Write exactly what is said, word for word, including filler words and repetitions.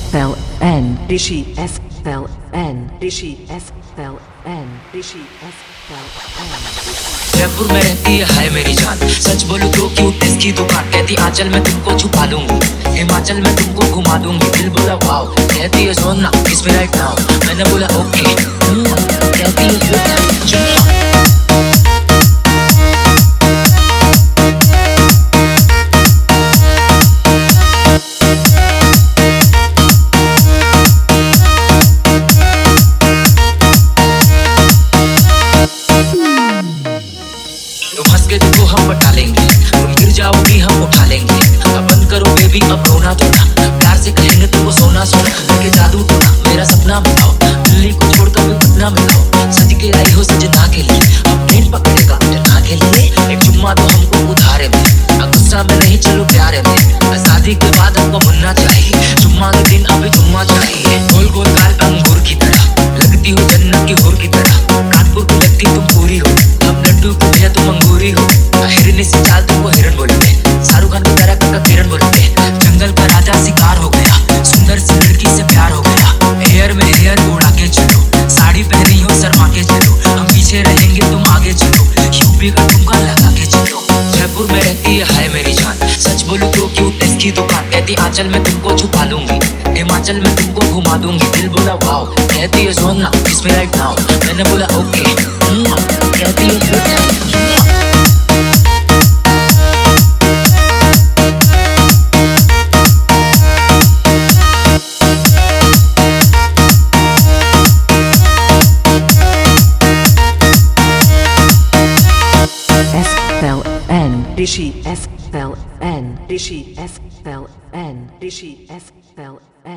L N Rishi S L N Rishi S L N Rishi S L N Jaipur में रहती है हाय मेरी जान, सच बोलूं तो क्यूट इसकी दुकान। कहती आंचल में तुमको छुपा दूंगी, हिमाचल में तुमको घुमा दूंगी। दिल बोला वाओ, कहती है सोना किस में राइट नाउ। मैंने बोला ओके, कहती है चुम्मा। तुम हंस के देखो हम पटा लेंगे, तुम गिर जाओगी हम उठा लेंगे। अब बंद करो बेबी अब रोना धोना, प्यार से कहेंगे तुमको सोना सोना। लेके जादू टोना मेरा सपना मिटाओ, दिल्ली को छोड़कर भी पटना में आओ। सज के आई हो सजना के लिए, अब ट्रेन पकड़ेगा जना के लिए। एक चुम्मा तो हमको उधारे में, अब गुस्सा में नहीं चलो प्यारे में। शादी के बाद हमको बनना चाहिए, चुम्मा के दिन अभी चुम्मा चाहिए। गोल गोल गाल अंगूर की तरह, लगती हो जन्नत की हूर की तरह। कानपुर की लगती तुम पूरी हो, अब लड्डू की भैया तुम अंगूरी हो। हिरनी से चाल तुमको हिरन बोलते, शाहरुख खान की तरह का किरण बोलते। जंगल का राजा शिकार हो गया, सुंदर सी लड़की से प्यार हो गया। हेयर में हेयर उड़ा के चलो, साड़ी पहनी हो शर्मा के चलो। हम पीछे रहेंगे तुम आगे चलो, यूपी का ठुमका लगा के चलो। जयपुर में रहती है हाय मेरी जान, सच बोलूं तो क्यूट इसकी दुकान। कहती आंचल में तुमको छुपा लूंगी, हिमाचल में तुमको घुमा दूंगी। दिल बोला वाओ, कहती है सोना किस में राइट नाउ। मैंने बोला ओके, कहती है Rishi S L N Rishi S L N Rishi S L